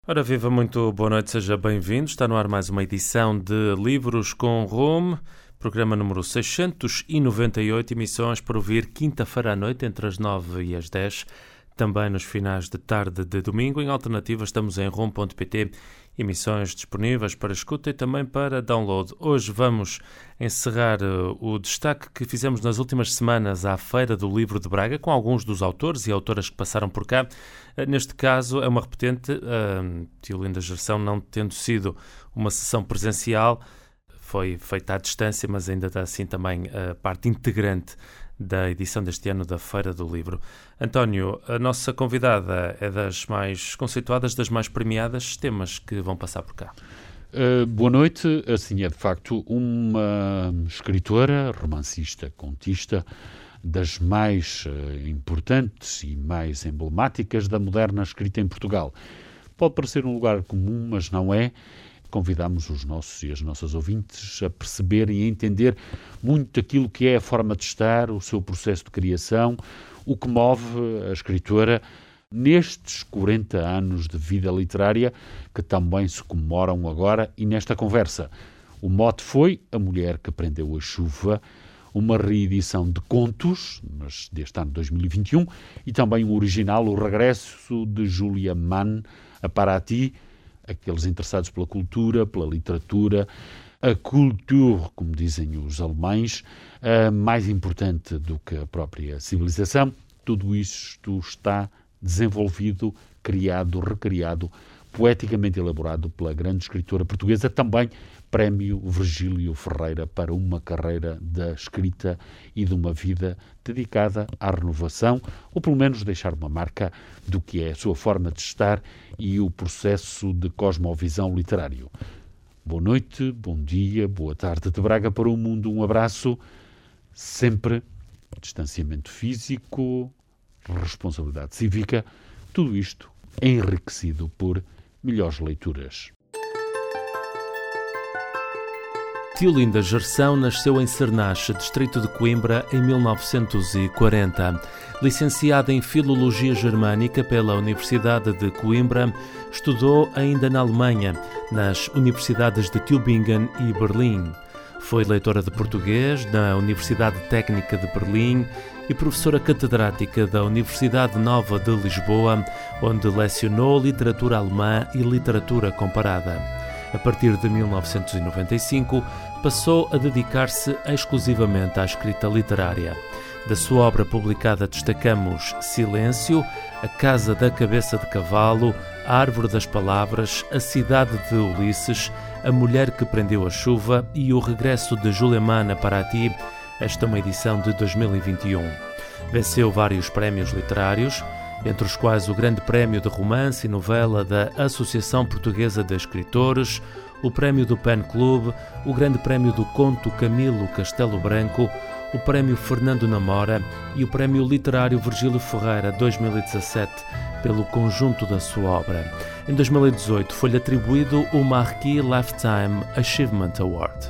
Ora viva, muito boa noite, seja bem-vindo. Está no ar mais uma edição de Livros com Rumo, programa número 698, emissões para ouvir quinta-feira à noite entre as 9 e as 10, também nos finais de tarde de domingo. Em alternativa estamos em rumo.pt, emissões disponíveis para escuta e também para download. Hoje vamos encerrar o destaque que fizemos nas últimas semanas à Feira do Livro de Braga, com alguns dos autores e autoras que passaram por cá. Neste caso é uma repetente, Tiolinda Gerção, não tendo sido uma sessão presencial, foi feita à distância, mas ainda está assim também a parte integrante da edição deste ano da Feira do Livro. António, a nossa convidada é das mais conceituadas, das mais premiadas, temas que vão passar por cá. Boa noite. Assim, é de facto uma escritora, romancista, contista, das mais importantes e mais emblemáticas da moderna escrita em Portugal. Pode parecer um lugar comum, mas não é. Convidamos os nossos e as nossas ouvintes a perceberem e a entender muito aquilo que é a forma de estar, o seu processo de criação, o que move a escritora nestes 40 anos de vida literária que também se comemoram agora e nesta conversa. O mote foi A Mulher que Prendeu a Chuva, uma reedição de contos, mas deste ano 2021, e também um original, o regresso de Julia Mann a Paraty, aqueles interessados pela cultura, pela literatura, a Kultur, como dizem os alemães, mais importante do que a própria civilização. Tudo isto está desenvolvido, criado, recriado, poeticamente elaborado pela grande escritora portuguesa, também Prémio Virgílio Ferreira para uma carreira da escrita e de uma vida dedicada à renovação, ou pelo menos deixar uma marca do que é a sua forma de estar e o processo de cosmovisão literário. Boa noite, bom dia, boa tarde de Braga para o mundo, um abraço, sempre distanciamento físico, responsabilidade cívica, tudo isto enriquecido por melhores leituras. Tiolinda Gerção nasceu em Cernache, distrito de Coimbra, em 1940. Licenciada em Filologia Germânica pela Universidade de Coimbra, estudou ainda na Alemanha, nas universidades de Tübingen e Berlim. Foi leitora de português na Universidade Técnica de Berlim e professora catedrática da Universidade Nova de Lisboa, onde lecionou literatura alemã e literatura comparada. A partir de 1995, passou a dedicar-se exclusivamente à escrita literária. Da sua obra publicada destacamos Silêncio, A Casa da Cabeça de Cavalo, A Árvore das Palavras, A Cidade de Ulisses, A Mulher que Prendeu a Chuva e O Regresso de Julia Mann a Paraty, esta é uma edição de 2021. Venceu vários prémios literários, entre os quais o Grande Prémio de Romance e Novela da Associação Portuguesa de Escritores, o Prémio do Pen Club, o Grande Prémio do Conto Camilo Castelo Branco, o Prémio Fernando Namora e o Prémio Literário Virgílio Ferreira 2017 pelo conjunto da sua obra. Em 2018 foi-lhe atribuído o Marquis Lifetime Achievement Award.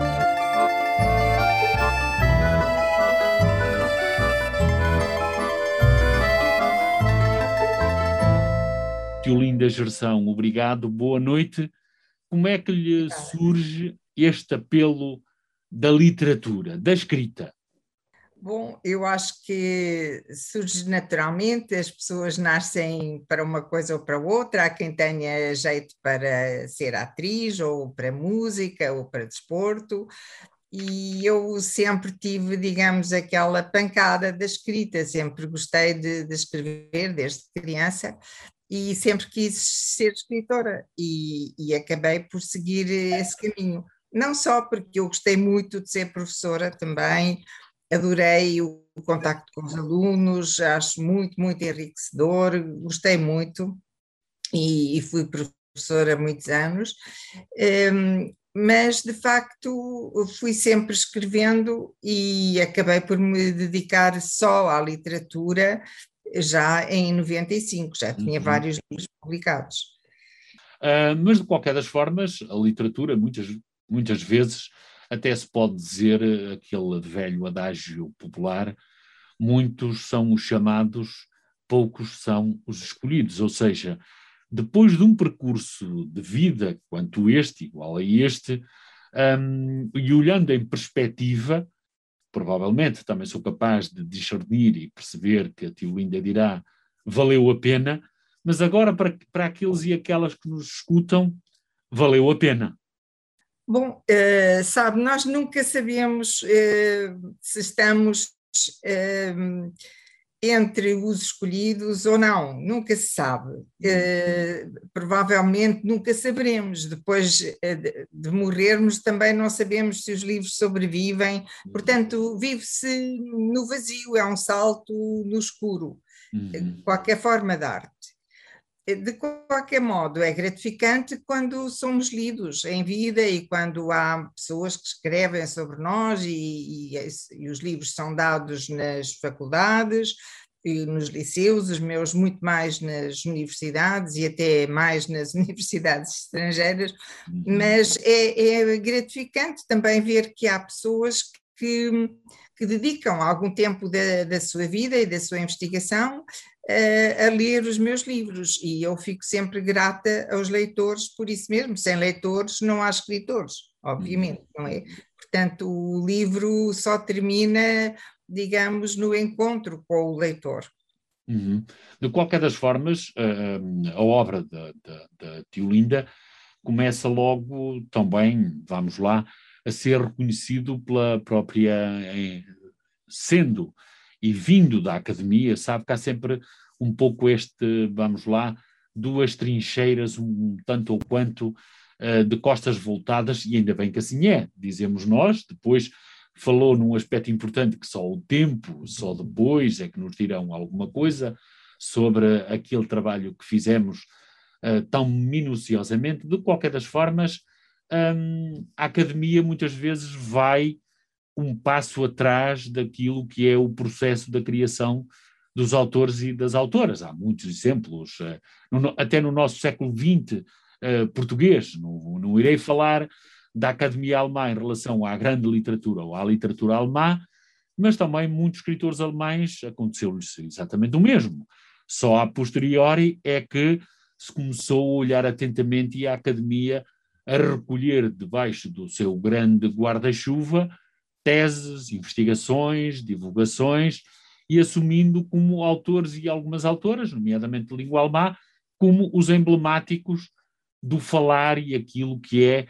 Tiolinda Gerção, obrigado, boa noite. Como é que lhe surge este apelo da literatura, da escrita? Bom, eu acho que surge naturalmente, as pessoas nascem para uma coisa ou para outra, há quem tenha jeito para ser atriz, ou para música, ou para desporto, e eu sempre tive, digamos, aquela pancada da escrita, sempre gostei de escrever desde criança, e sempre quis ser escritora e acabei por seguir esse caminho. Não só porque eu gostei muito de ser professora também, adorei o contacto com os alunos, acho muito, muito enriquecedor, gostei muito e fui professora há muitos anos, mas de facto fui sempre escrevendo e acabei por me dedicar só à literatura já em 95, já tinha vários livros publicados. Mas de qualquer das formas, a literatura muitas vezes até se pode dizer aquele velho adágio popular, muitos são os chamados, poucos são os escolhidos, ou seja, depois de um percurso de vida quanto este, igual a este, e olhando em perspectiva, provavelmente também sou capaz de discernir e perceber que a Tiolinda dirá valeu a pena, mas agora para aqueles e aquelas que nos escutam, valeu a pena. Bom, sabe, nós nunca sabemos se estamos entre os escolhidos ou não, nunca se sabe. Provavelmente nunca saberemos. Depois de morrermos, também não sabemos se os livros sobrevivem. Portanto, vive-se no vazio, é um salto no escuro. Qualquer forma de arte. De qualquer modo, é gratificante quando somos lidos em vida e quando há pessoas que escrevem sobre nós e os livros são dados nas faculdades e nos liceus, os meus muito mais nas universidades e até mais nas universidades estrangeiras, mas é gratificante também ver que há pessoas que dedicam algum tempo da sua vida e da sua investigação a ler os meus livros, e eu fico sempre grata aos leitores por isso mesmo. Sem leitores não há escritores, obviamente, não é? Portanto, o livro só termina, digamos, no encontro com o leitor. De qualquer das formas, a obra da Tiolinda começa logo também, vamos lá, a ser reconhecido pela própria, sendo e vindo da academia, sabe que há sempre um pouco vamos lá, duas trincheiras, um tanto ou quanto de costas voltadas, e ainda bem que assim é, dizemos nós. Depois falou num aspecto importante que só o tempo, só depois é que nos dirão alguma coisa sobre aquele trabalho que fizemos tão minuciosamente. De qualquer das formas, a academia muitas vezes vai um passo atrás daquilo que é o processo da criação dos autores e das autoras. Há muitos exemplos, até no nosso século XX português. Não irei falar da Academia Alemã em relação à grande literatura ou à literatura alemã, mas também muitos escritores alemães aconteceu-lhes exatamente o mesmo. Só a posteriori é que se começou a olhar atentamente e a Academia a recolher debaixo do seu grande guarda-chuva teses, investigações, divulgações, e assumindo como autores e algumas autoras, nomeadamente de língua alemã, como os emblemáticos do falar e aquilo que é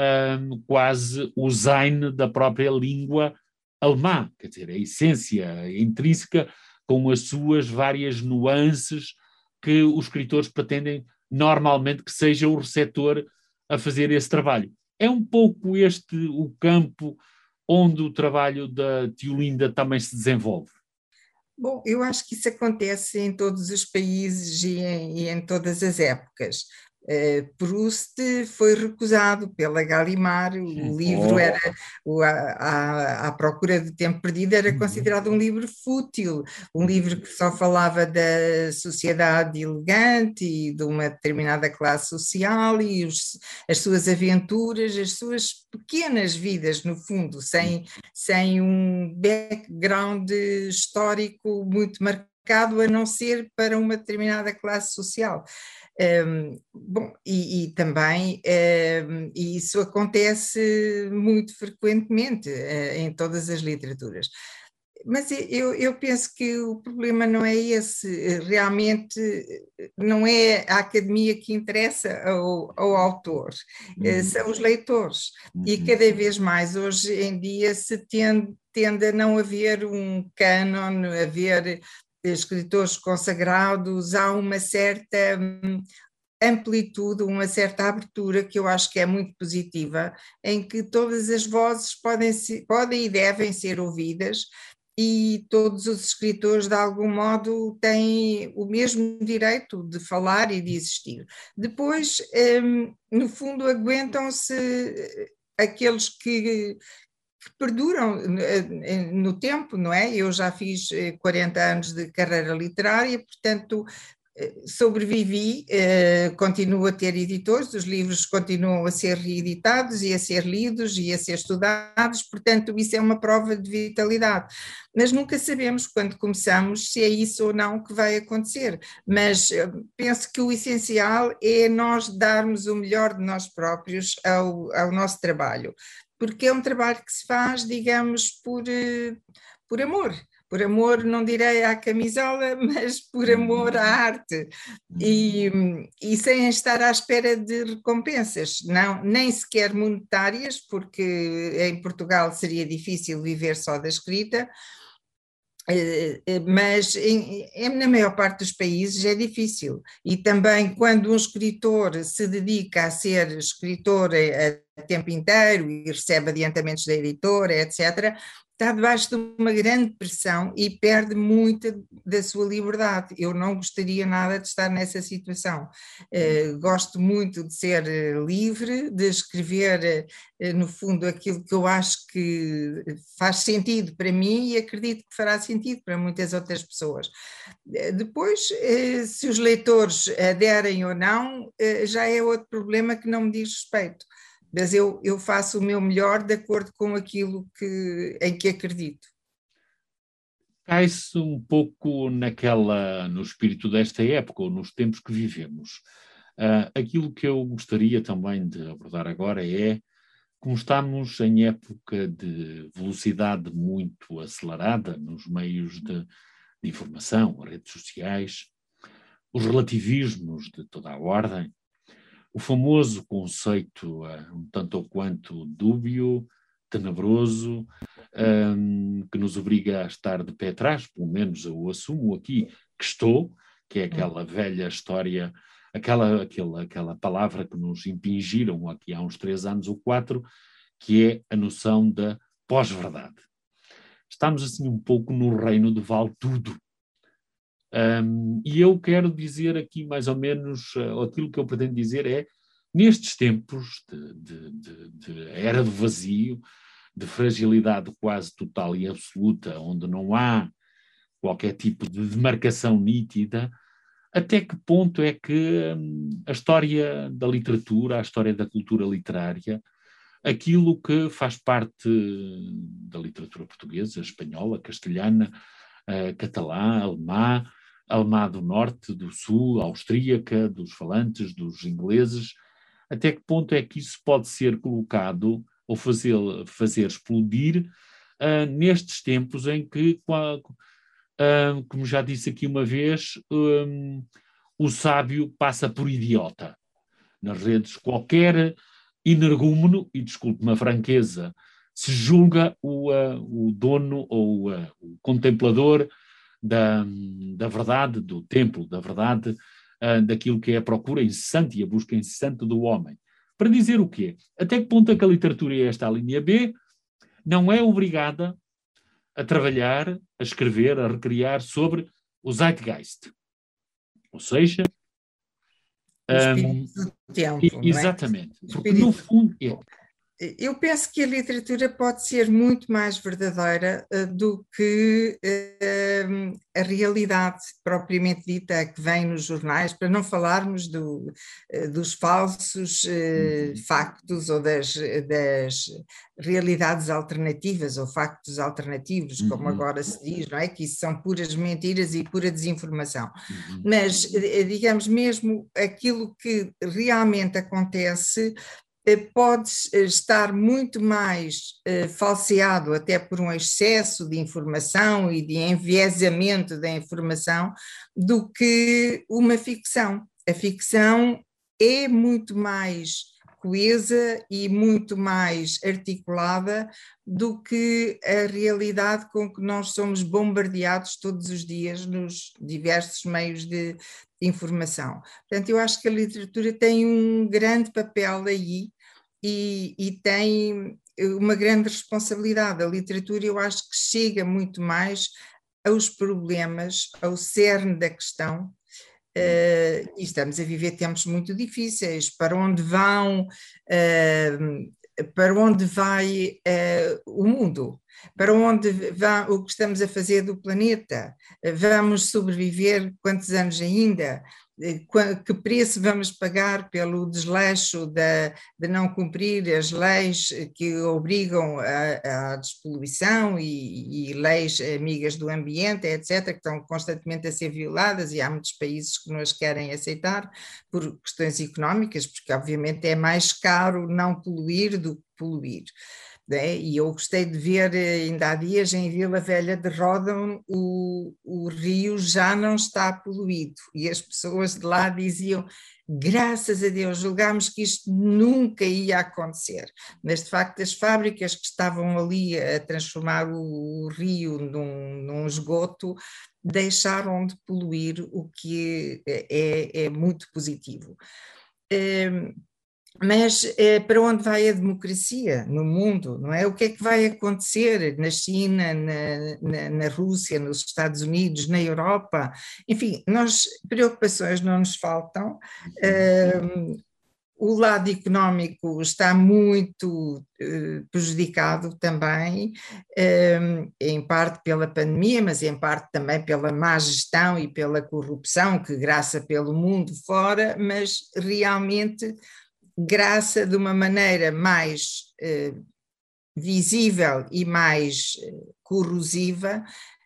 quase o Sein da própria língua alemã, quer dizer, a essência intrínseca com as suas várias nuances que os escritores pretendem normalmente que seja o receptor a fazer esse trabalho. É um pouco este o campo onde o trabalho da Tiolinda também se desenvolve? Bom, eu acho que isso acontece em todos os países e em todas as épocas. Proust foi recusado pela Gallimard, o livro era, à procura de tempo perdido, era considerado um livro fútil, um livro que só falava da sociedade elegante e de uma determinada classe social e as suas aventuras, as suas pequenas vidas, no fundo, sem um background histórico muito marcado, a não ser para uma determinada classe social. Bom, e também isso acontece muito frequentemente em todas as literaturas. Mas eu penso que o problema não é esse, realmente não é a academia que interessa ao autor, são os leitores. E cada vez mais hoje em dia se tende a não haver um cânon, haver escritores consagrados, há uma certa amplitude, uma certa abertura que eu acho que é muito positiva, em que todas as vozes podem e devem ser ouvidas, e todos os escritores de algum modo têm o mesmo direito de falar e de existir. Depois, no fundo, aguentam-se aqueles que perduram no tempo, não é? Eu já fiz 40 anos de carreira literária, portanto sobrevivi, continuo a ter editores, os livros continuam a ser reeditados e a ser lidos e a ser estudados, portanto isso é uma prova de vitalidade, mas nunca sabemos quando começamos se é isso ou não que vai acontecer, mas penso que o essencial é nós darmos o melhor de nós próprios ao nosso trabalho, porque é um trabalho que se faz, digamos, por amor. Por amor, não direi à camisola, mas por amor à arte. E sem estar à espera de recompensas, não, nem sequer monetárias, porque em Portugal seria difícil viver só da escrita, mas na maior parte dos países é difícil. E também quando um escritor se dedica a ser escritor a tempo inteiro e recebe adiantamentos da editora, etc., está debaixo de uma grande pressão e perde muita da sua liberdade. Eu não gostaria nada de estar nessa situação. Gosto muito de ser livre, de escrever, no fundo, aquilo que eu acho que faz sentido para mim e acredito que fará sentido para muitas outras pessoas. Depois, se os leitores aderem ou não, já é outro problema que não me diz respeito. Mas eu faço o meu melhor de acordo com aquilo em que acredito. Cai-se um pouco no espírito desta época, ou nos tempos que vivemos. Aquilo que eu gostaria também de abordar agora é, como estamos em época de velocidade muito acelerada nos meios de informação, redes sociais, os relativismos de toda a ordem, o famoso conceito, um tanto ou quanto dúbio, tenebroso, que nos obriga a estar de pé atrás, pelo menos eu assumo aqui que estou, que é aquela velha história, aquela palavra que nos impingiram aqui há uns 3 anos ou 4, que é a noção da pós-verdade. Estamos assim um pouco no reino do vale tudo. E eu quero dizer aqui mais ou menos, aquilo que eu pretendo dizer é, nestes tempos de era do vazio, de fragilidade quase total e absoluta, onde não há qualquer tipo de demarcação nítida, até que ponto é que a história da literatura, a história da cultura literária, aquilo que faz parte da literatura portuguesa, espanhola, castelhana, catalã, alemã do norte, do sul, austríaca, dos falantes, dos ingleses, até que ponto é que isso pode ser colocado ou fazer explodir nestes tempos em que, como já disse aqui uma vez, o sábio passa por idiota. Nas redes, qualquer energúmeno, e desculpe-me a franqueza, se julga o dono ou o contemplador da verdade, do templo, da verdade, daquilo que é a procura incessante e a busca incessante do homem. Para dizer o quê? Até que ponto é que a literatura, e esta a linha B, não é obrigada a trabalhar, a escrever, a recriar sobre o zeitgeist. Ou seja... O espírito do tempo, não é? Exatamente. Porque, no fundo... Eu penso que a literatura pode ser muito mais verdadeira do que a realidade propriamente dita que vem nos jornais, para não falarmos dos falsos factos ou das realidades alternativas ou factos alternativos, como agora se diz, não é? Que isso são puras mentiras e pura desinformação. Mas, digamos, mesmo aquilo que realmente acontece pode estar muito mais falseado até por um excesso de informação e de enviesamento da informação do que uma ficção. A ficção é muito mais coesa e muito mais articulada do que a realidade com que nós somos bombardeados todos os dias nos diversos meios de informação. Portanto, eu acho que a literatura tem um grande papel aí e tem uma grande responsabilidade. A literatura, eu acho que chega muito mais aos problemas, ao cerne da questão, e estamos a viver tempos muito difíceis. Para onde vai o mundo? Para onde vai o que estamos a fazer do planeta? Vamos sobreviver quantos anos ainda? Que preço vamos pagar pelo desleixo de não cumprir as leis que obrigam à despoluição e leis amigas do ambiente, etc., que estão constantemente a ser violadas, e há muitos países que não as querem aceitar por questões económicas, porque obviamente é mais caro não poluir do que poluir. E eu gostei de ver, ainda há dias, em Vila Velha de Ródão, o rio já não está poluído, e as pessoas de lá diziam: graças a Deus, julgámos que isto nunca ia acontecer, mas de facto as fábricas que estavam ali a transformar o rio num esgoto deixaram de poluir, o que é muito positivo. Mas para onde vai a democracia no mundo, não é? O que é que vai acontecer na China, na Rússia, nos Estados Unidos, na Europa? Enfim, preocupações não nos faltam. O lado económico está muito prejudicado também, em parte pela pandemia, mas em parte também pela má gestão e pela corrupção que graça pelo mundo fora, mas realmente graça de uma maneira mais visível e mais corrosiva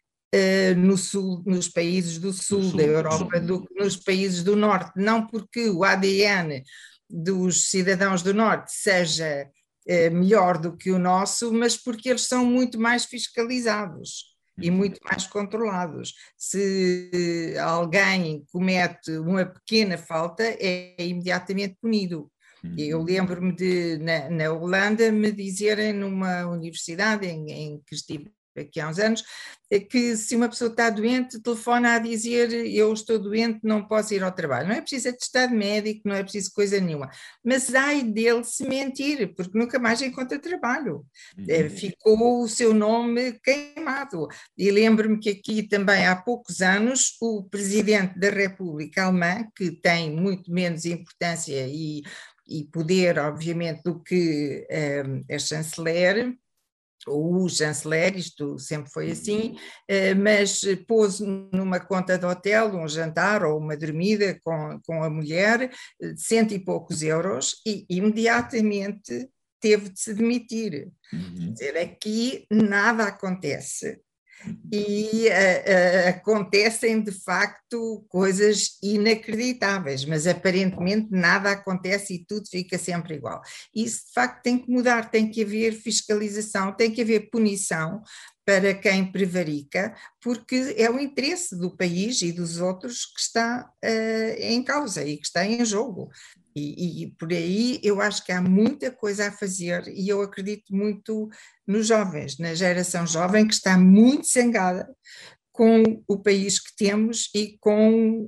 nos países do sul da Europa do que nos países do norte, não porque o ADN dos cidadãos do norte seja melhor do que o nosso, mas porque eles são muito mais fiscalizados e muito mais controlados. Se alguém comete uma pequena falta, é imediatamente punido. Eu lembro-me na Holanda, me dizerem numa universidade em que estive aqui há uns anos, que se uma pessoa está doente, telefona a dizer: eu estou doente, não posso ir ao trabalho. Não é preciso atestado médico, não é preciso coisa nenhuma. Mas ai dele se mentir, porque nunca mais encontra trabalho. Ficou o seu nome queimado. E lembro-me que aqui também há poucos anos, o presidente da República Alemã, que tem muito menos importância e poder, obviamente, do que a chanceler, ou o chanceler, isto sempre foi assim, mas pôs numa conta de hotel um jantar ou uma dormida com a mulher de 100 e poucos euros, e imediatamente teve de se demitir. Quer dizer, aqui nada acontece. E acontecem de facto coisas inacreditáveis, mas aparentemente nada acontece e tudo fica sempre igual. Isso de facto tem que mudar, tem que haver fiscalização, tem que haver punição para quem prevarica, porque é o interesse do país e dos outros que está em causa e que está em jogo. E por aí eu acho que há muita coisa a fazer, e eu acredito muito nos jovens, na geração jovem que está muito zangada com o país que temos e com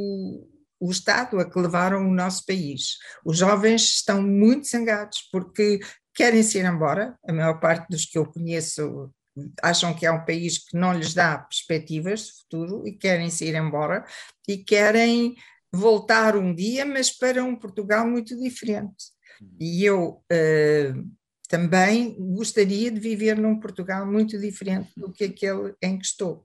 o Estado a que levaram o nosso país. Os jovens estão muito zangados porque querem se ir embora, a maior parte dos que eu conheço acham que é um país que não lhes dá perspectivas de futuro e querem se ir embora e querem voltar um dia, mas para um Portugal muito diferente. E eu também gostaria de viver num Portugal muito diferente do que aquele em que estou.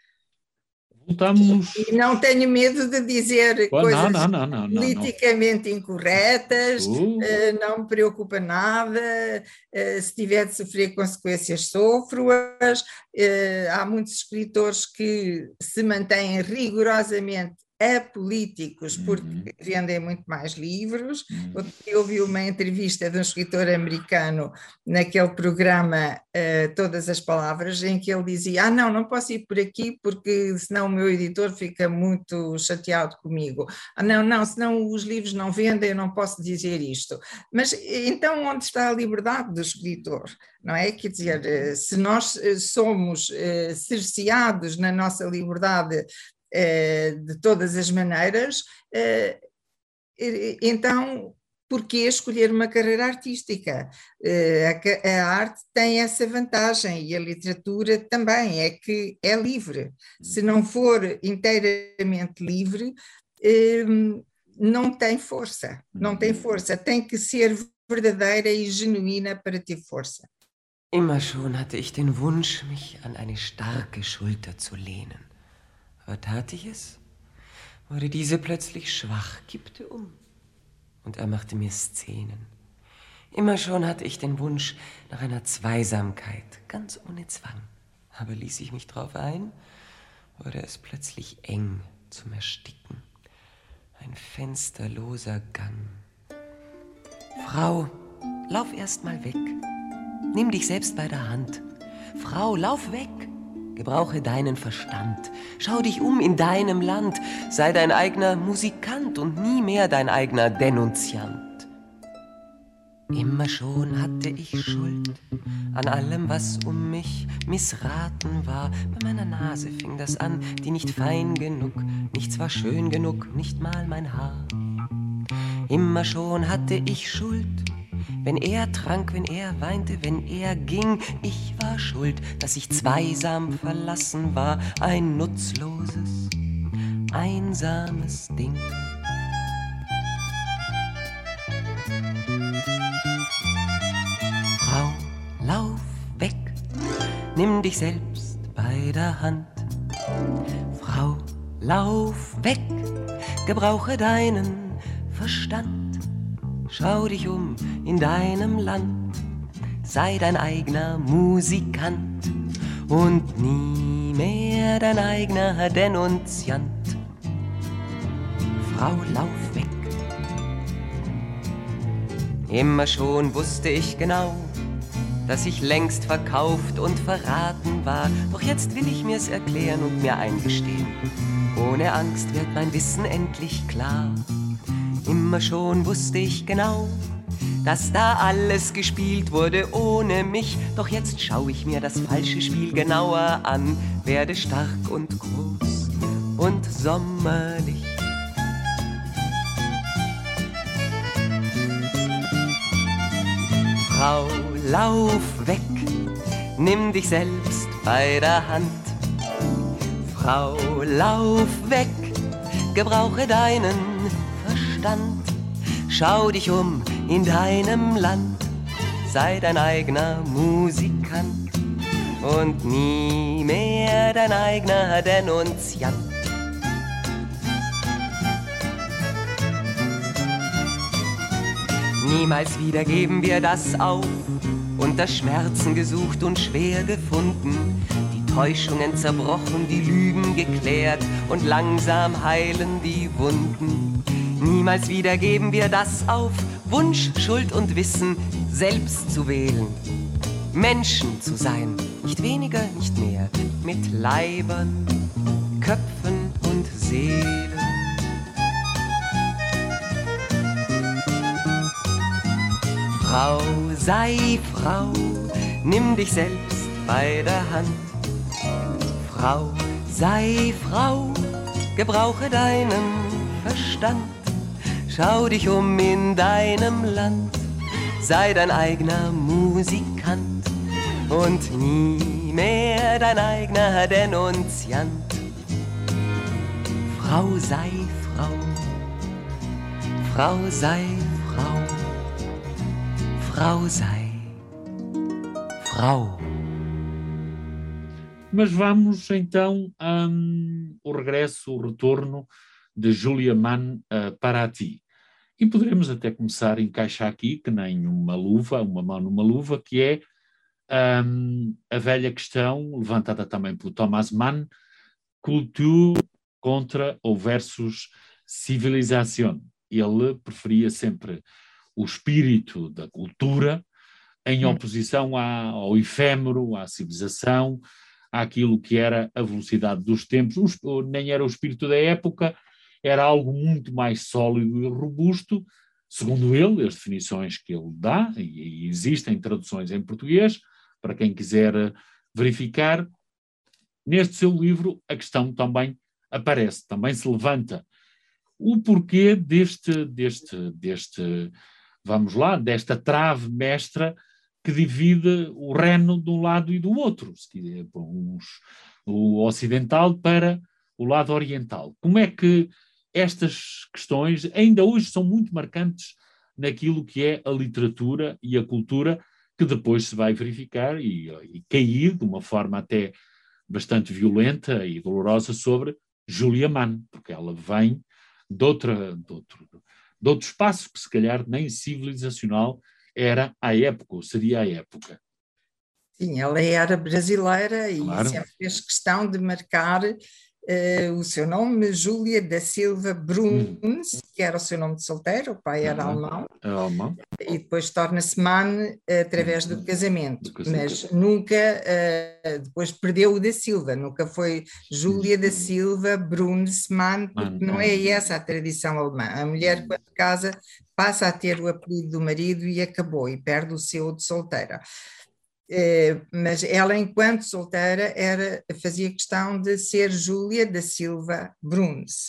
Voltamos. E não tenho medo de dizer coisas politicamente incorretas, não me preocupa nada, se tiver de sofrer consequências, sofro-as. Há muitos escritores que se mantêm rigorosamente apolíticos porque vendem muito mais livros. Eu ouvi uma entrevista de um escritor americano naquele programa Todas as Palavras, em que ele dizia: não posso ir por aqui porque senão o meu editor fica muito chateado comigo. Não, senão os livros não vendem, eu não posso dizer isto. Mas então onde está a liberdade do escritor? Não é? Quer dizer, se nós somos cerceados na nossa liberdade de todas as maneiras, então por que escolher uma carreira artística? A arte tem essa vantagem, e a literatura também, é que é livre. Se não for inteiramente livre, não tem força, tem que ser verdadeira e genuína para ter força. Immer schon hatte ich den Wunsch, mich an eine starke Schulter zu lehnen. Aber tat ich es, wurde diese plötzlich schwach, kippte um und er machte mir Szenen. Immer schon hatte ich den Wunsch nach einer Zweisamkeit, ganz ohne Zwang. Aber ließ ich mich drauf ein, wurde es plötzlich eng zum Ersticken. Ein fensterloser Gang. Frau, lauf erst mal weg. Nimm dich selbst bei der Hand. Frau, lauf weg. Gebrauche deinen Verstand. Schau dich um in deinem Land. Sei dein eigener Musikant und nie mehr dein eigener Denunziant. Immer schon hatte ich Schuld an allem, was um mich missraten war. Bei meiner Nase fing das an, die nicht fein genug, nichts war schön genug, nicht mal mein Haar. Immer schon hatte ich Schuld, wenn er trank, wenn er weinte, wenn er ging. Ich war schuld, dass ich zweisam verlassen war, ein nutzloses, einsames Ding. Frau, lauf weg, nimm dich selbst bei der Hand. Frau, lauf weg, gebrauche deinen Verstand. Schau dich um in deinem Land, sei dein eigener Musikant und nie mehr dein eigener Denunziant. Frau, lauf weg. Immer schon wusste ich genau, dass ich längst verkauft und verraten war. Doch jetzt will ich mir's erklären und mir eingestehen. Ohne Angst wird mein Wissen endlich klar. Immer schon wusste ich genau, dass da alles gespielt wurde ohne mich. Doch jetzt schau ich mir das falsche Spiel genauer an, werde stark und groß und sommerlich. Frau, lauf weg, nimm dich selbst bei der Hand. Frau, lauf weg, gebrauche deinen Verstand. Schau dich um in deinem Land, sei dein eigener Musikant und nie mehr dein eigener Denunziant. Niemals wieder geben wir das auf, unter Schmerzen gesucht und schwer gefunden, die Täuschungen zerbrochen, die Lügen geklärt und langsam heilen die Wunden. Niemals wieder geben wir das auf, Wunsch, Schuld und Wissen selbst zu wählen. Menschen zu sein, nicht weniger, nicht mehr, mit Leibern, Köpfen und Seelen. Frau, sei Frau, nimm dich selbst bei der Hand. Frau, sei Frau, gebrauche deinen Verstand. Schau dich um in deinem Land, sei dein eigener Musikant und nie mehr dein eigener Denunziant. Frau, sei Frau, Frau, sei Frau. Frau sei Frau. Mas vamos então o regresso, o retorno de Julia Mann para ti. E poderemos até começar a encaixar aqui, que nem uma luva, uma mão numa luva, que é a velha questão, levantada também por Thomas Mann, Kultur contra ou versus Civilisation. Ele preferia sempre o espírito da cultura em oposição ao efêmero, à civilização, àquilo que era a velocidade dos tempos. Nem era o espírito da época, era algo muito mais sólido e robusto, segundo ele, as definições que ele dá, e existem traduções em português, para quem quiser verificar. Neste seu livro, a questão também aparece, também se levanta. O porquê vamos lá, desta trave mestra que divide o Reno de um lado e do outro, se quiser, o ocidental para o lado oriental. Como é que estas questões ainda hoje são muito marcantes naquilo que é a literatura e a cultura que depois se vai verificar e cair de uma forma até bastante violenta e dolorosa sobre Julia Mann, porque ela vem de outro espaço que se calhar nem civilizacional era à época, ou seria à época. Sim, ela era brasileira e Claro. sempre fez questão de marcar o seu nome, Júlia da Silva Bruns, que era o seu nome de solteiro, o pai era alemão, e depois torna-se Mann através do casamento, mas nunca, depois perdeu o da Silva, nunca foi Júlia da Silva Bruns Mann, porque não é essa a tradição alemã. A mulher, quando casa, passa a ter o apelido do marido e acabou, e perde o seu de solteira. Mas ela, enquanto solteira, fazia questão de ser Júlia da Silva Bruns.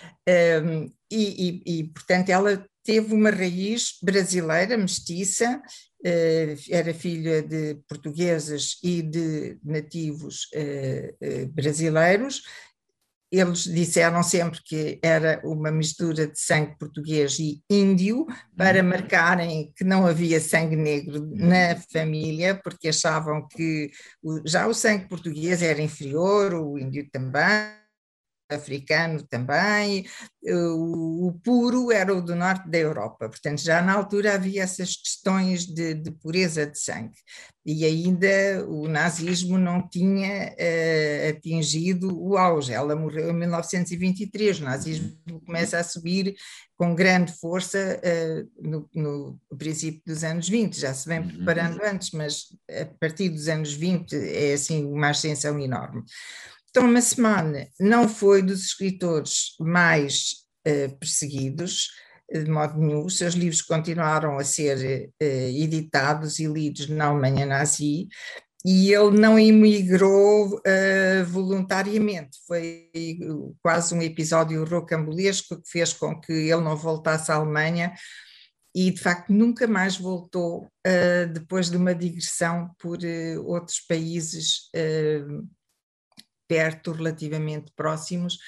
Portanto, ela teve uma raiz brasileira, mestiça, era filha de portugueses e de nativos brasileiros. Eles disseram sempre que era uma mistura de sangue português e índio, para marcarem que não havia sangue negro na família, porque achavam que já o sangue português era inferior, o índio também, africano também, o puro era o do norte da Europa, portanto já na altura havia essas questões de pureza de sangue, e ainda o nazismo não tinha atingido o auge. Ela morreu em 1923, o nazismo começa a subir com grande força no princípio dos anos 20, já se vem preparando antes, mas a partir dos anos 20 é assim uma ascensão enorme. Thomas Mann não foi dos escritores mais perseguidos, de modo nenhum. Os seus livros continuaram a ser editados e lidos na Alemanha nazi, e ele não emigrou voluntariamente. Foi quase um episódio rocambolesco que fez com que ele não voltasse à Alemanha, e de facto nunca mais voltou depois de uma digressão por outros países perto, relativamente próximos.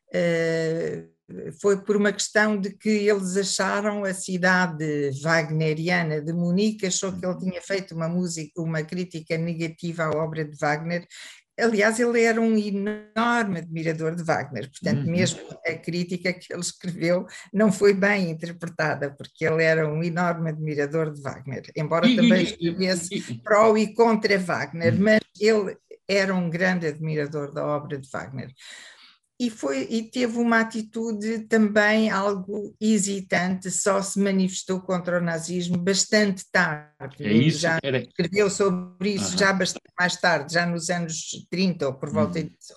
Foi por uma questão de que eles acharam a cidade wagneriana de Munique, achou que ele tinha feito uma crítica negativa à obra de Wagner. Aliás, ele era um enorme admirador de Wagner, portanto, mesmo a crítica que ele escreveu não foi bem interpretada, porque ele era um enorme admirador de Wagner, embora também escrevesse pró e contra Wagner, mas ele era um grande admirador da obra de Wagner. E teve uma atitude também algo hesitante, só se manifestou contra o nazismo bastante tarde. Já escreveu sobre isso já bastante mais tarde, já nos anos 30 ou por volta disso.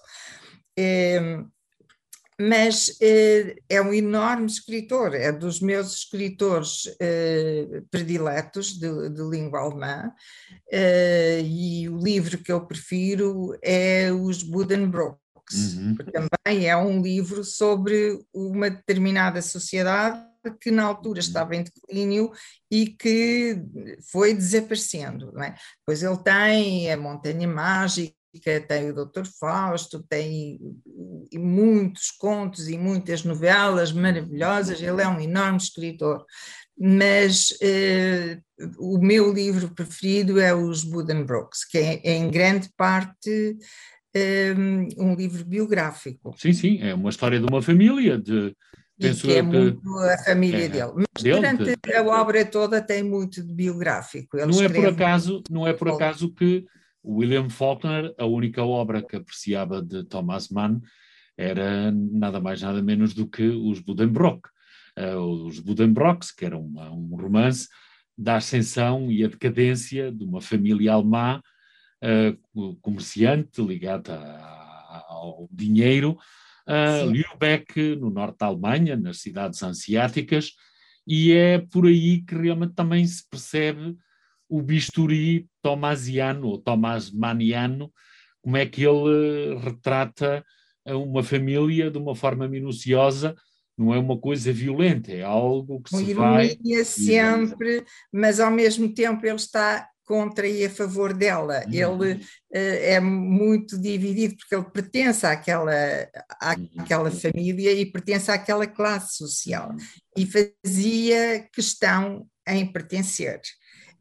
Mas é um enorme escritor, é dos meus escritores prediletos de língua alemã, e o livro que eu prefiro é Os Buddenbrooks. Também é um livro sobre uma determinada sociedade que na altura estava em declínio e que foi desaparecendo, não é? Pois ele tem a Montanha Mágica, tem o Dr. Fausto, tem muitos contos e muitas novelas maravilhosas, ele é um enorme escritor, mas o meu livro preferido é Os Buddenbrooks, que é em grande parte um livro biográfico. Sim, é uma história de uma família, penso que é muito a família dele. Mas durante a obra toda tem muito de biográfico. Não é por acaso que William Faulkner, a única obra que apreciava de Thomas Mann era nada mais nada menos do que Os Buddenbrook. Os Buddenbrooks, que era um romance da ascensão e a decadência de uma família alemã comerciante ligada ao dinheiro, Lübeck, no norte da Alemanha, nas cidades hanseáticas, e é por aí que realmente também se percebe o bisturi thomasiano ou thomasmaniano, como é que ele retrata uma família de uma forma minuciosa. Não é uma coisa violenta, é algo que se vai... sempre, mas ao mesmo tempo ele está contra e a favor dela. Ele é muito dividido, porque ele pertence àquela família e pertence àquela classe social, e fazia questão em pertencer.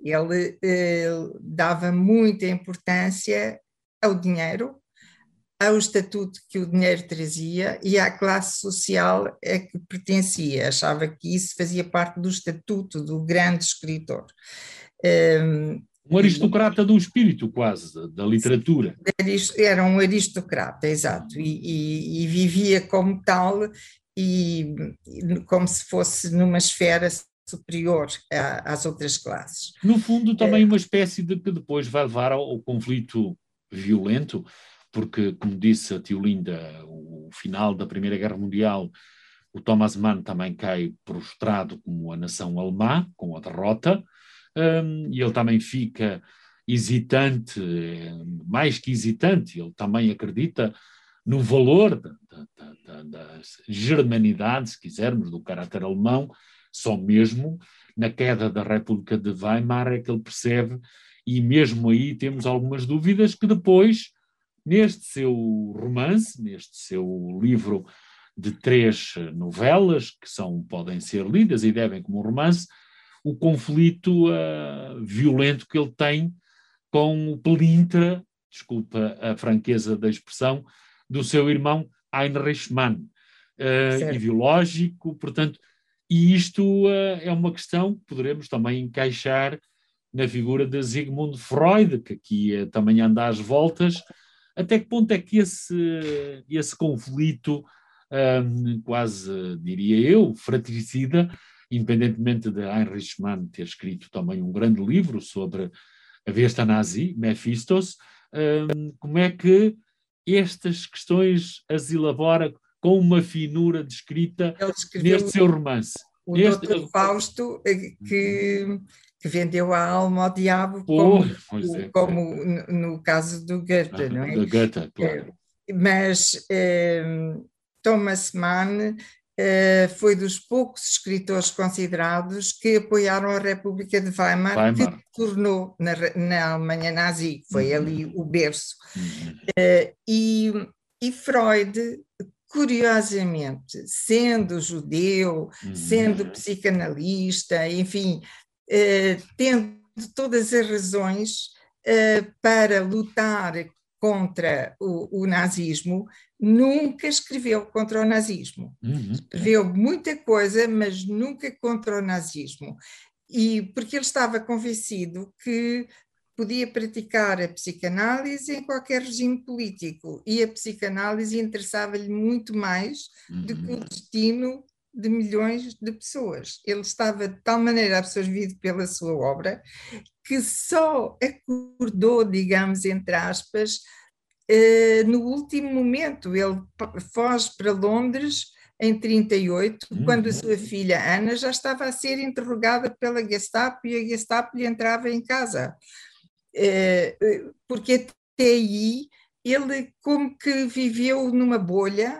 Ele dava muita importância ao dinheiro, ao estatuto que o dinheiro trazia e à classe social a que pertencia. Achava que isso fazia parte do estatuto do grande escritor. Um aristocrata do espírito, quase, da literatura. Era um aristocrata, exato, e vivia como tal, e como se fosse numa esfera superior às outras classes. No fundo, também uma espécie de que depois vai levar ao conflito violento, porque, como disse a Teolinda, o final da Primeira Guerra Mundial, o Thomas Mann também cai prostrado como a nação alemã, com a derrota, e ele também fica hesitante, mais que hesitante, ele também acredita no valor da germanidade, se quisermos, do caráter alemão, só mesmo na queda da República de Weimar é que ele percebe, e mesmo aí temos algumas dúvidas que depois, neste seu romance, neste seu livro de 3 novelas, que podem ser lidas e devem como um romance, o conflito violento que ele tem com o pelintra, desculpa a franqueza da expressão, do seu irmão Heinrich Mann, ideológico, portanto, e isto é uma questão que poderemos também encaixar na figura de Sigmund Freud, que aqui também anda às voltas. Até que ponto é que esse conflito, quase diria eu, fratricida, independentemente de Heinrich Mann ter escrito também um grande livro sobre a besta nazi, Mephistos, como é que estas questões as elabora com uma finura de escrita neste seu romance? O Dr. Fausto, que vendeu a alma ao diabo, como no caso do Goethe, não é? Do Goethe, claro. Mas Thomas Mann foi dos poucos escritores considerados que apoiaram a República de Weimar, que tornou na Alemanha nazi, foi ali o berço. E Freud, curiosamente, sendo judeu, sendo psicanalista, enfim, tendo todas as razões para lutar contra o nazismo, nunca escreveu contra o nazismo. Escreveu muita coisa, mas nunca contra o nazismo. E porque ele estava convencido que podia praticar a psicanálise em qualquer regime político, e a psicanálise interessava-lhe muito mais do que o destino de milhões de pessoas. Ele estava de tal maneira absorvido pela sua obra que só acordou, digamos, entre aspas, no último momento. Ele foge para Londres em 1938, quando a sua filha Ana já estava a ser interrogada pela Gestapo, e a Gestapo lhe entrava em casa. Porque até aí ele como que viveu numa bolha,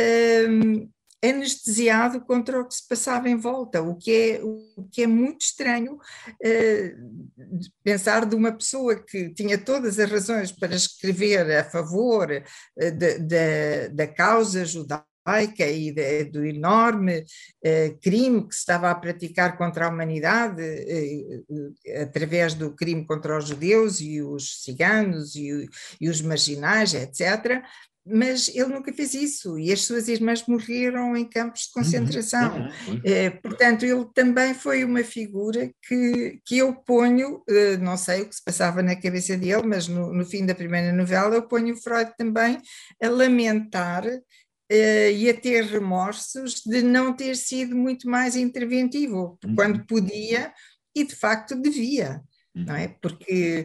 anestesiado contra o que se passava em volta, o que é muito estranho, pensar de uma pessoa que tinha todas as razões para escrever a favor da causa judaica e do enorme crime que se estava a praticar contra a humanidade através do crime contra os judeus e os ciganos e os marginais, etc., mas ele nunca fez isso, e as suas irmãs morreram em campos de concentração. Portanto, ele também foi uma figura que eu ponho, não sei o que se passava na cabeça dele, mas no fim da primeira novela eu ponho o Freud também a lamentar e a ter remorsos de não ter sido muito mais interventivo, quando podia e de facto devia, não é? Porque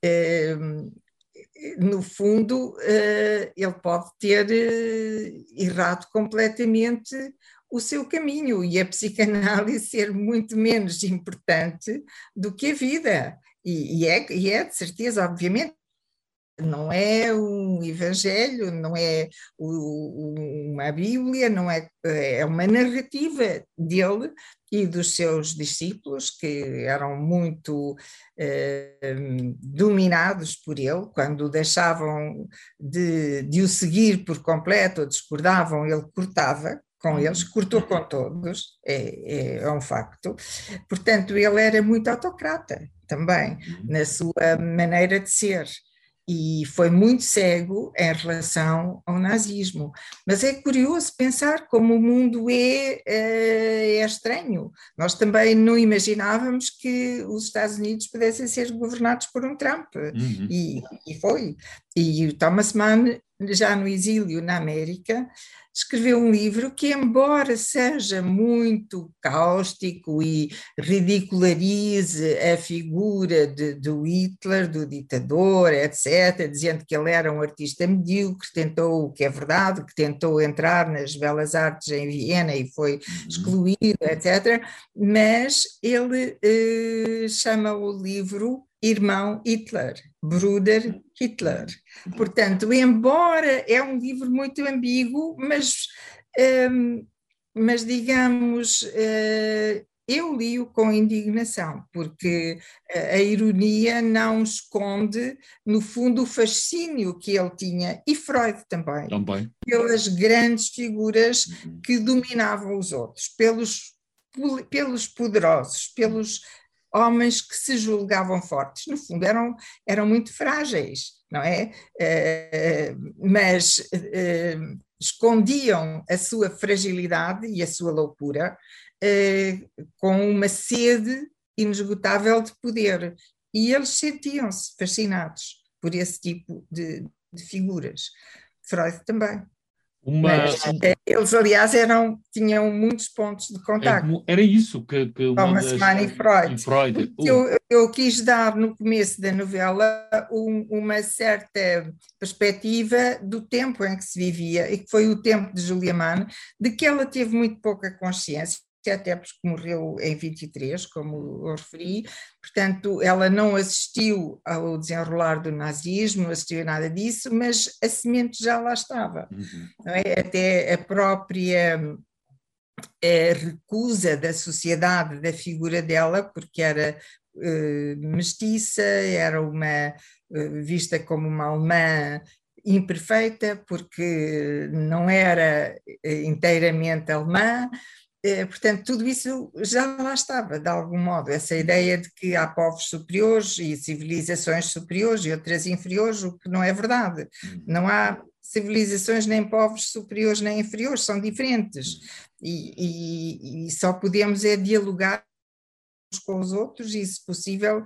no fundo, ele pode ter errado completamente o seu caminho, e a psicanálise ser muito menos importante do que a vida. E é de certeza, obviamente, não é um evangelho, não é uma Bíblia, não é uma narrativa dele e dos seus discípulos, que eram muito dominados por ele. Quando deixavam de o seguir por completo ou discordavam, ele cortava com eles, cortou com todos, é um facto. Portanto, ele era muito autocrata também, na sua maneira de ser. E foi muito cego em relação ao nazismo. Mas é curioso pensar como o mundo é estranho. Nós também não imaginávamos que os Estados Unidos pudessem ser governados por um Trump, e foi. E o Thomas Mann, já no exílio na América, escreveu um livro que, embora seja muito cáustico e ridicularize a figura do Hitler, do ditador, etc., dizendo que ele era um artista medíocre, tentou, o que é verdade, que tentou entrar nas belas artes em Viena e foi excluído, etc., mas ele chama o livro Irmão Hitler, Bruder Hitler. Portanto, embora é um livro muito ambíguo, mas digamos, eu li-o com indignação, porque a ironia não esconde, no fundo, o fascínio que ele tinha, e Freud também. Pelas grandes figuras que dominavam os outros, pelos poderosos, pelos homens que se julgavam fortes, no fundo eram muito frágeis, não é? Mas escondiam a sua fragilidade e a sua loucura com uma sede inesgotável de poder, e eles sentiam-se fascinados por esse tipo de figuras. Freud também. Mas eles, aliás, tinham muitos pontos de contacto. Era isso que Thomas Mann e Freud. Eu quis dar no começo da novela uma certa perspectiva do tempo em que se vivia, e que foi o tempo de Julia Mann, de que ela teve muito pouca consciência, até porque morreu em 23, como eu referi. Portanto, ela não assistiu ao desenrolar do nazismo, não assistiu a nada disso, mas a semente já lá estava. Não é? Até a própria recusa da sociedade da figura dela, porque era mestiça, era vista como uma alemã imperfeita, porque não era inteiramente alemã. Portanto, tudo isso já lá estava, de algum modo, essa ideia de que há povos superiores e civilizações superiores e outras inferiores, o que não é verdade. Não há civilizações nem povos superiores nem inferiores, são diferentes, e só podemos dialogar uns com os outros e, se possível,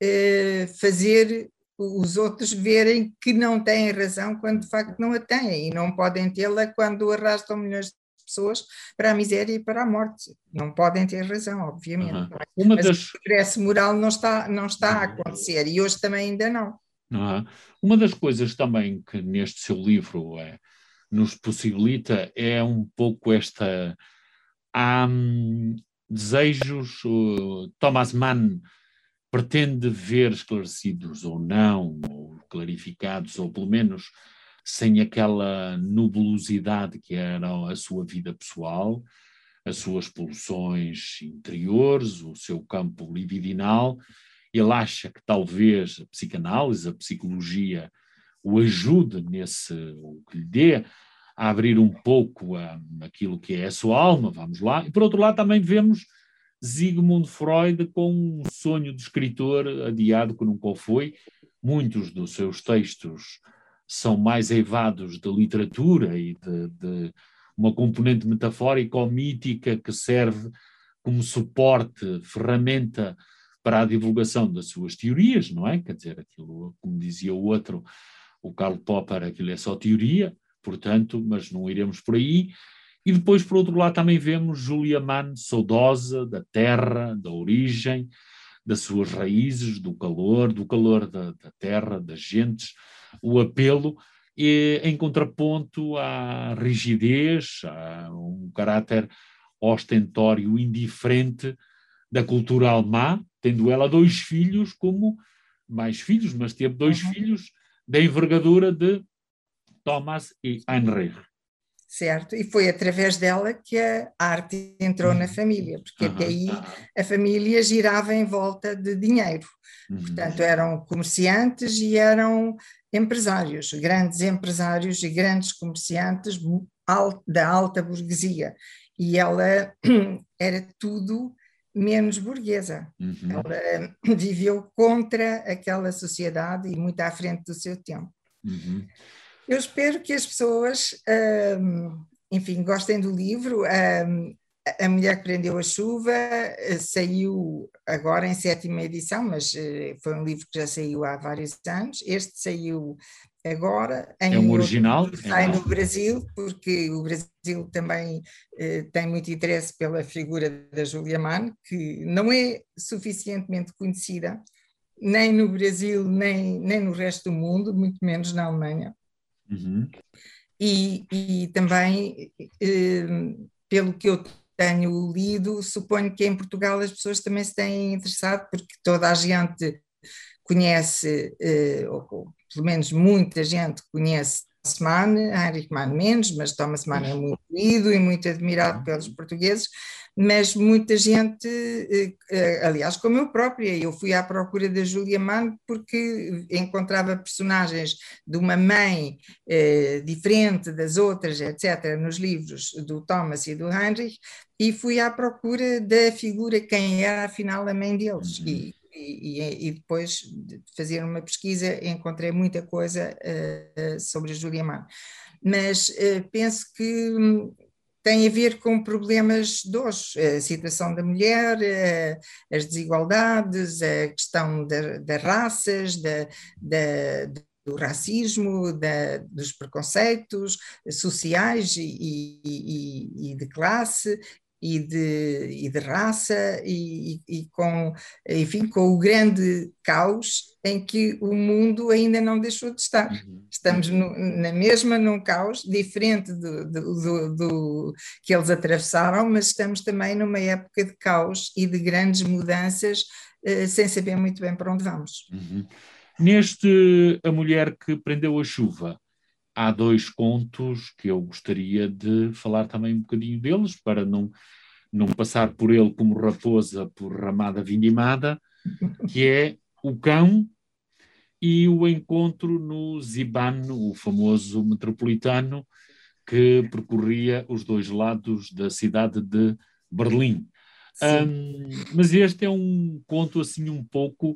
fazer os outros verem que não têm razão quando de facto não a têm, e não podem tê-la quando arrastam milhões de pessoas para a miséria e para a morte. Não podem ter razão, obviamente. Mas o progresso moral não está a acontecer, e hoje também ainda não. Uma das coisas também que neste seu livro nos possibilita é um pouco esta... Há desejos... Thomas Mann pretende ver esclarecidos ou não, ou clarificados, ou pelo menos sem aquela nubulosidade que era a sua vida pessoal, as suas pulsões interiores, o seu campo libidinal. Ele acha que talvez a psicanálise, a psicologia, o ajude o que lhe dê a abrir um pouco aquilo que é a sua alma, vamos lá. E por outro lado também vemos Sigmund Freud com um sonho de escritor adiado que nunca foi. Muitos dos seus textos são mais eivados de literatura e de uma componente metafórica ou mítica que serve como suporte, ferramenta para a divulgação das suas teorias, não é? Quer dizer, aquilo, como dizia o outro, o Karl Popper, aquilo é só teoria, portanto, mas não iremos por aí. E depois, por outro lado, também vemos Julia Mann, saudosa da terra, da origem, das suas raízes, do calor da terra, das gentes, o apelo, em contraponto à rigidez, a um caráter ostentório, indiferente da cultura alemã, tendo ela dois filhos, mais filhos, mas teve dois filhos da envergadura de Thomas e Heinrich. Certo, e foi através dela que a arte entrou na família, porque até aí a família girava em volta de dinheiro. Portanto, eram comerciantes e eram empresários, grandes empresários e grandes comerciantes da alta burguesia. E ela era tudo menos burguesa. Ela viveu contra aquela sociedade e muito à frente do seu tempo. Eu espero que as pessoas, enfim, gostem do livro. A Mulher que Prendeu a Chuva saiu agora em 7ª edição, mas foi um livro que já saiu há vários anos. Este saiu agora em é um original? Sai no Brasil, porque o Brasil também tem muito interesse pela figura da Julia Mann, que não é suficientemente conhecida, nem no Brasil, nem no resto do mundo, muito menos na Alemanha. E também, pelo que eu tenho lido, suponho que em Portugal as pessoas também se têm interessado, porque toda a gente conhece, ou pelo menos muita gente conhece Thomas Mann, Heinrich Mann menos, mas Thomas Mann é muito lido e muito admirado pelos portugueses, mas muita gente, aliás, como eu própria, eu fui à procura da Julia Mann porque encontrava personagens de uma mãe diferente das outras, etc., nos livros do Thomas e do Heinrich, e fui à procura da figura, quem era afinal a mãe deles. E depois de fazer uma pesquisa encontrei muita coisa sobre a Julia Mann. Mas penso que tem a ver com problemas de hoje, a situação da mulher, as desigualdades, a questão das raças, do racismo, dos preconceitos sociais e de classe, e de raça, e com, enfim, com o grande caos em que o mundo ainda não deixou de estar. Estamos na mesma num caos, diferente do que eles atravessaram, mas estamos também numa época de caos e de grandes mudanças, sem saber muito bem para onde vamos. Neste A Mulher que Prendeu a Chuva, há 2 contos que eu gostaria de falar também um bocadinho deles, para não passar por ele como raposa por ramada vindimada, que é O Cão e O Encontro no Ziban, o famoso metropolitano que percorria os 2 lados da cidade de Berlim. Mas este é um conto assim um pouco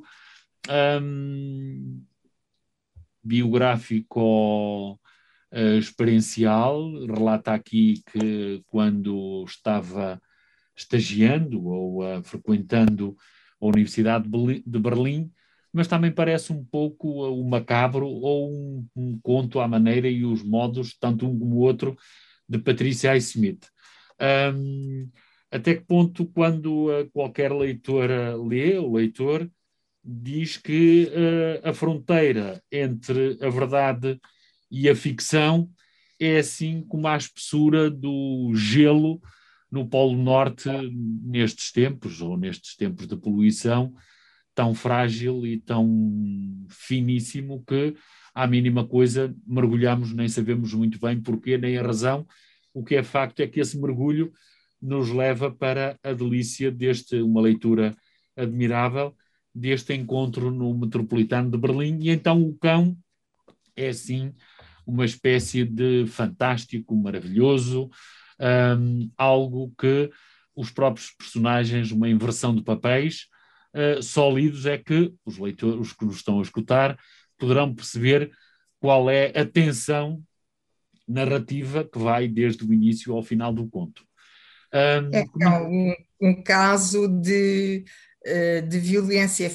biográfico experiencial. Relata aqui que quando estava estagiando ou frequentando a Universidade de Berlim, mas também parece um pouco o macabro ou um conto à maneira e os modos, tanto um como o outro, de Patricia Highsmith. Até que ponto, quando qualquer leitora lê, o leitor, diz que a fronteira entre a verdade e a ficção é assim como a espessura do gelo no Polo Norte nestes tempos de poluição, tão frágil e tão finíssimo que, à mínima coisa, mergulhamos, nem sabemos muito bem porquê, nem a razão. O que é facto é que esse mergulho nos leva para a delícia uma leitura admirável, deste encontro no Metropolitano de Berlim. E então O Cão é, assim, uma espécie de fantástico, maravilhoso, algo que os próprios personagens, uma inversão de papéis, só lidos é que os leitores, os que nos estão a escutar, poderão perceber qual é a tensão narrativa que vai desde o início ao final do conto. É um caso de violência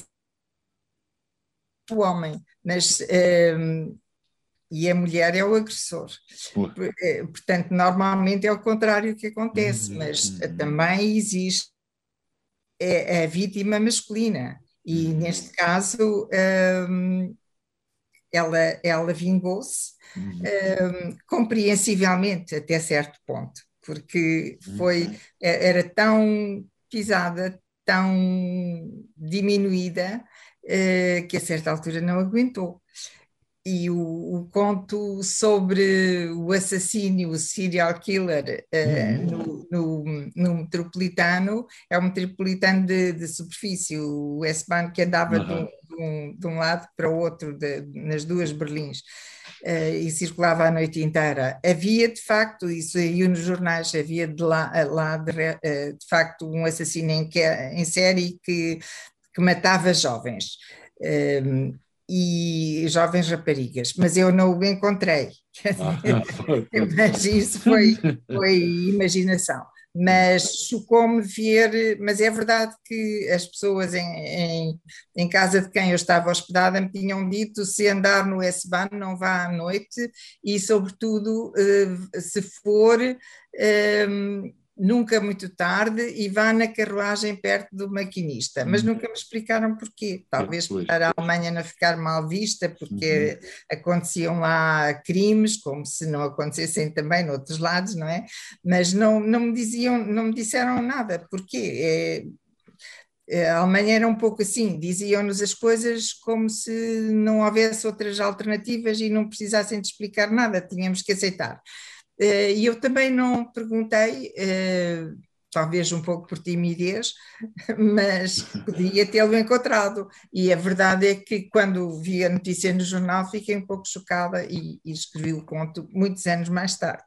do homem, mas e a mulher é o agressor. Portanto, normalmente é o contrário que acontece, mas também existe a vítima masculina, e neste caso ela vingou-se compreensivelmente até certo ponto, porque era tão pisada, tão diminuída, que a certa altura não aguentou. E o conto sobre o assassínio, o serial killer no metropolitano, é um metropolitano de superfície, o S-Bahn, que andava de de um lado para o outro, nas duas Berlins, e circulava a noite inteira. Havia, de facto, isso saiu nos jornais, havia de facto um assassino em série que matava jovens. E jovens raparigas, mas eu não o encontrei. Mas isso foi imaginação. Mas chocou-me ver, mas é verdade que as pessoas em casa de quem eu estava hospedada me tinham dito: se andar no S-Bahn não vá à noite e sobretudo se for nunca muito tarde e vá na carruagem perto do maquinista, mas nunca me explicaram porquê, talvez para a Alemanha não ficar mal vista, porque aconteciam lá crimes, como se não acontecessem também noutros lados, não é? Mas não me disseram nada, porquê? A Alemanha era um pouco assim, diziam-nos as coisas como se não houvesse outras alternativas e não precisassem de explicar nada, tínhamos que aceitar. E eu também não perguntei, talvez um pouco por timidez, mas podia tê-lo encontrado. E a verdade é que quando vi a notícia no jornal fiquei um pouco chocada e escrevi o conto muitos anos mais tarde.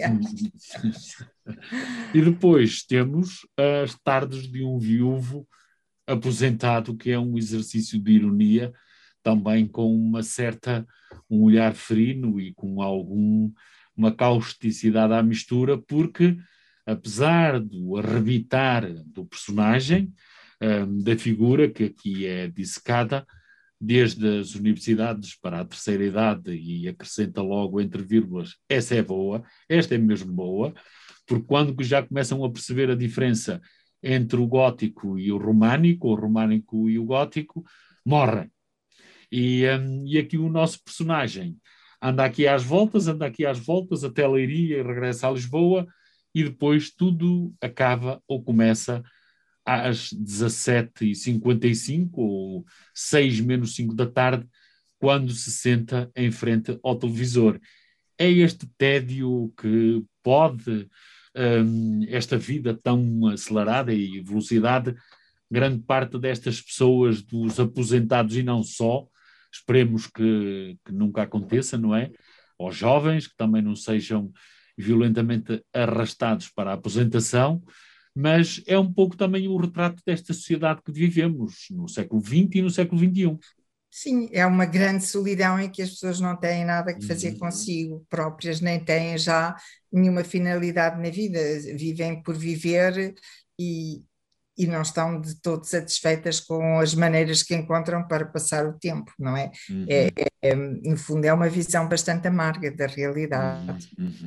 E depois temos As Tardes de um Viúvo Aposentado, que é um exercício de ironia, também com um olhar ferino e com uma causticidade à mistura, porque apesar do arrebitar do personagem, da figura que aqui é dissecada, desde as universidades para a terceira idade, e acrescenta logo entre vírgulas: essa é boa, esta é mesmo boa, porque quando já começam a perceber a diferença entre o gótico e o românico e o gótico, morrem. E aqui o nosso personagem anda aqui às voltas, até Leiria e regressa a Lisboa, e depois tudo acaba ou começa às 17h55 ou 6 menos 5 da tarde, quando se senta em frente ao televisor. É este tédio que pode, esta vida tão acelerada e velocidade, grande parte destas pessoas, dos aposentados e não só, esperemos que nunca aconteça, não é? Aos jovens, que também não sejam violentamente arrastados para a aposentação, mas é um pouco também o retrato desta sociedade que vivemos no século XX e no século XXI. Sim, é uma grande solidão em que as pessoas não têm nada que fazer consigo próprias, nem têm já nenhuma finalidade na vida, vivem por viver e não estão de todo satisfeitas com as maneiras que encontram para passar o tempo, não é? No fundo, é uma visão bastante amarga da realidade.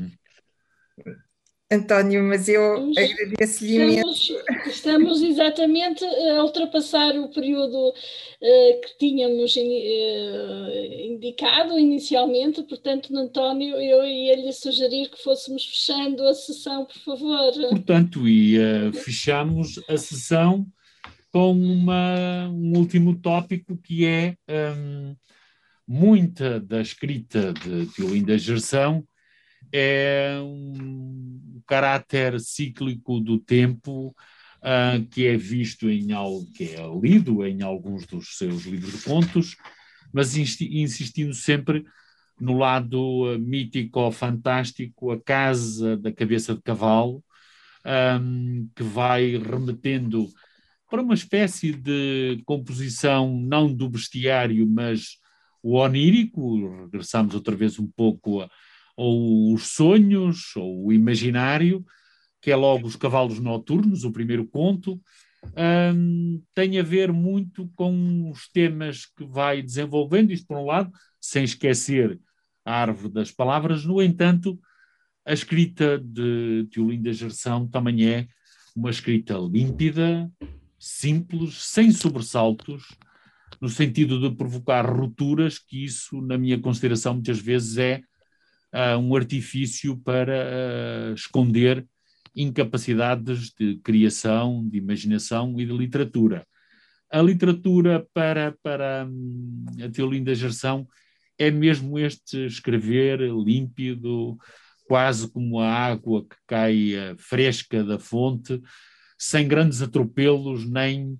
António, mas eu agradeço-lhe imenso. Estamos exatamente a ultrapassar o período que tínhamos indicado inicialmente, portanto, António, eu ia-lhe sugerir que fôssemos fechando a sessão, por favor. Portanto, fechamos a sessão com um último tópico, que é muita da escrita de Olinda Gerção é um caráter cíclico do tempo, que é visto que é lido em alguns dos seus livros de contos, mas insistindo sempre no lado mítico, fantástico, a casa da cabeça de cavalo, que vai remetendo para uma espécie de composição não do bestiário, mas o onírico. Regressamos outra vez um pouco ou os sonhos, ou o imaginário, que é logo Os Cavalos Noturnos, o primeiro conto. Tem a ver muito com os temas que vai desenvolvendo, isto por um lado, sem esquecer a Árvore das Palavras. No entanto, a escrita de Olinda Gerção também é uma escrita límpida, simples, sem sobressaltos, no sentido de provocar rupturas, que isso, na minha consideração, muitas vezes é um artifício para esconder incapacidades de criação, de imaginação e de literatura. A literatura para a Teolinda Gerção é mesmo este escrever límpido, quase como a água que cai fresca da fonte, sem grandes atropelos nem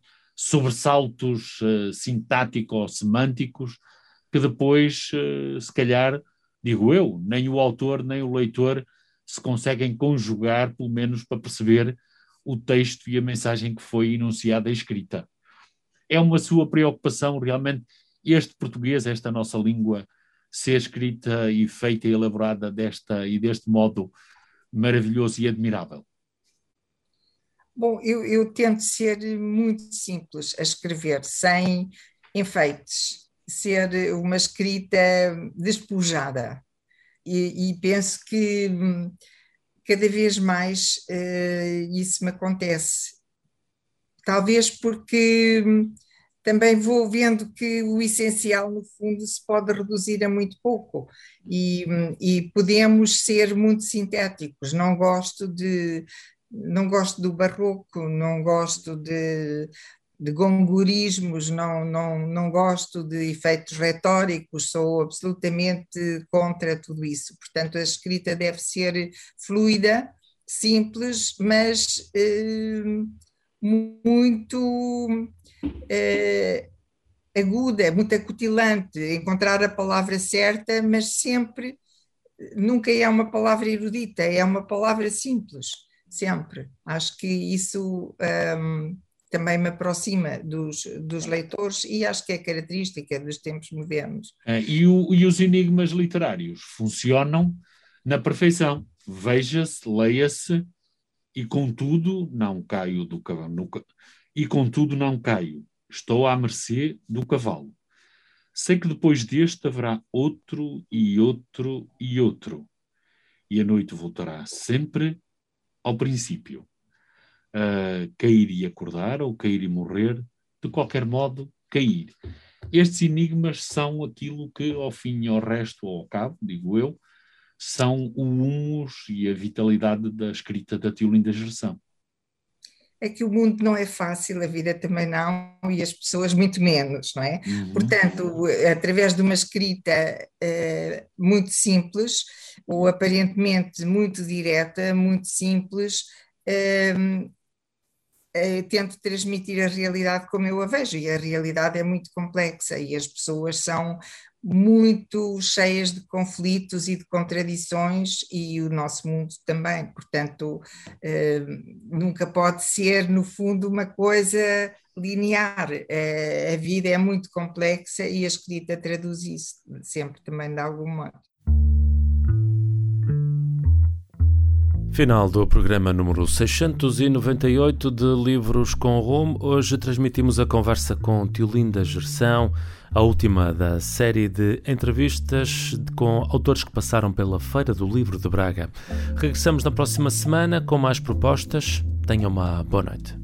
sobressaltos sintático-semânticos que depois, se calhar, digo eu, nem o autor nem o leitor se conseguem conjugar, pelo menos para perceber o texto e a mensagem que foi enunciada e escrita. É uma sua preocupação, realmente, este português, esta nossa língua, ser escrita e feita e elaborada deste modo maravilhoso e admirável? Bom, eu tento ser muito simples a escrever, sem enfeites, ser uma escrita despojada. E penso que cada vez mais isso me acontece. Talvez porque também vou vendo que o essencial, no fundo, se pode reduzir a muito pouco e podemos ser muito sintéticos. Não gosto do barroco, não gosto de gongorismos, não gosto de efeitos retóricos, sou absolutamente contra tudo isso. Portanto, a escrita deve ser fluida, simples, mas muito aguda, muito acutilante, encontrar a palavra certa, mas sempre, nunca é uma palavra erudita, é uma palavra simples, sempre. Acho que isso também me aproxima dos leitores e acho que é característica dos tempos modernos. E os enigmas literários funcionam na perfeição. Veja-se, leia-se, e contudo não caio do cavalo. E contudo não caio. Estou à mercê do cavalo. Sei que depois deste haverá outro e outro e outro. E a noite voltará sempre ao princípio. Cair e acordar, ou cair e morrer, de qualquer modo, cair. Estes enigmas são aquilo que, ao fim e ao resto, ou ao cabo, digo eu, são o humus e a vitalidade da escrita da Teolinda Gerção. É que o mundo não é fácil, a vida também não, e as pessoas muito menos, não é? Portanto, através de uma escrita muito simples, ou aparentemente muito direta, muito simples, tento transmitir a realidade como eu a vejo, e a realidade é muito complexa e as pessoas são muito cheias de conflitos e de contradições, e o nosso mundo também, portanto nunca pode ser no fundo uma coisa linear, a vida é muito complexa e a escrita traduz isso sempre também de algum modo. Final do programa número 698 de Livros com Rumo. Hoje transmitimos a conversa com Teolinda Gerção, a última da série de entrevistas com autores que passaram pela Feira do Livro de Braga. Regressamos na próxima semana com mais propostas. Tenham uma boa noite.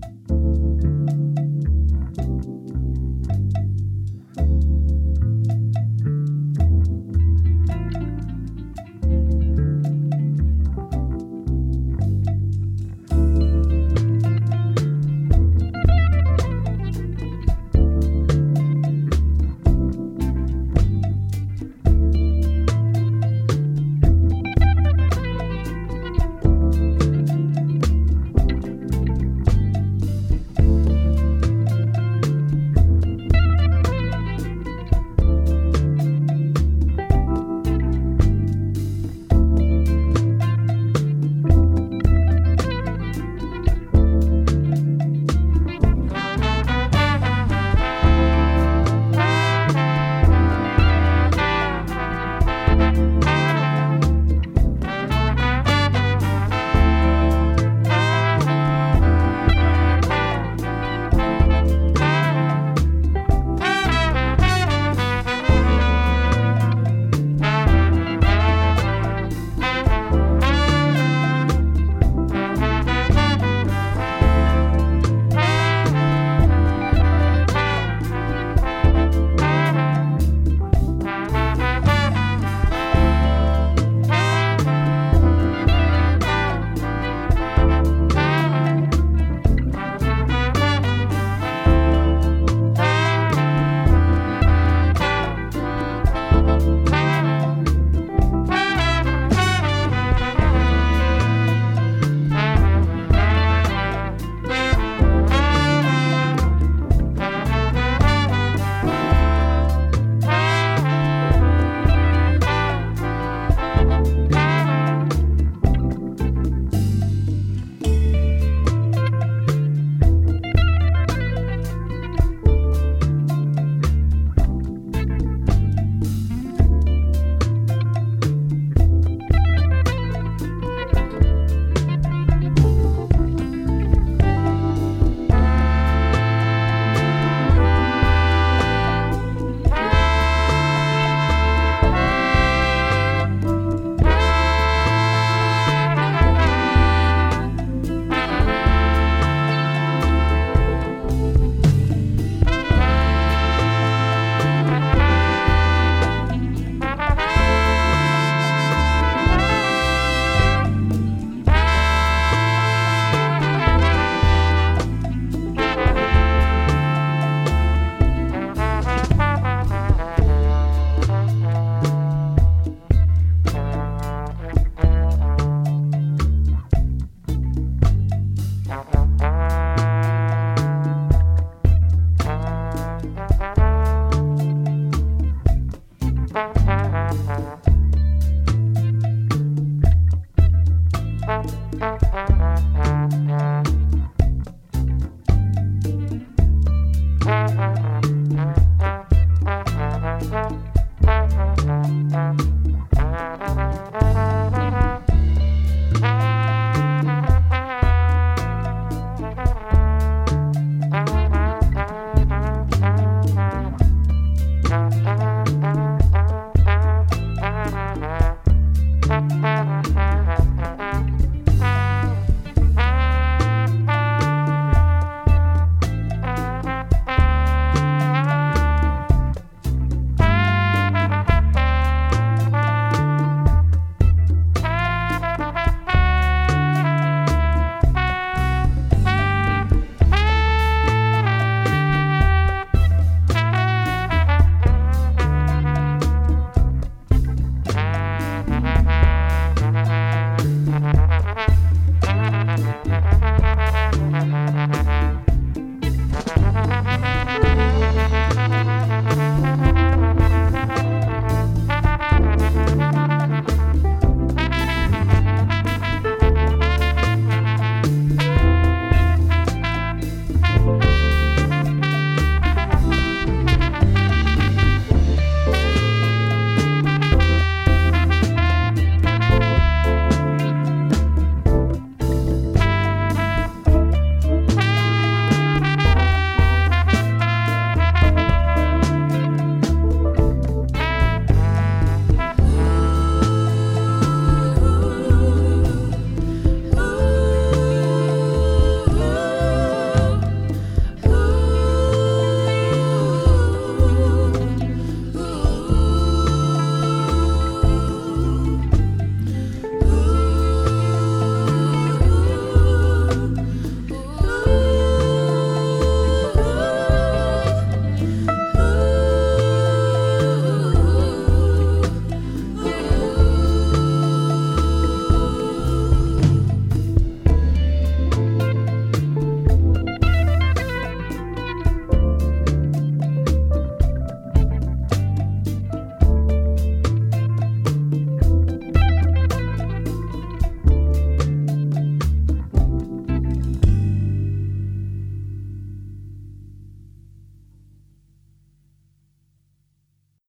Obrigada.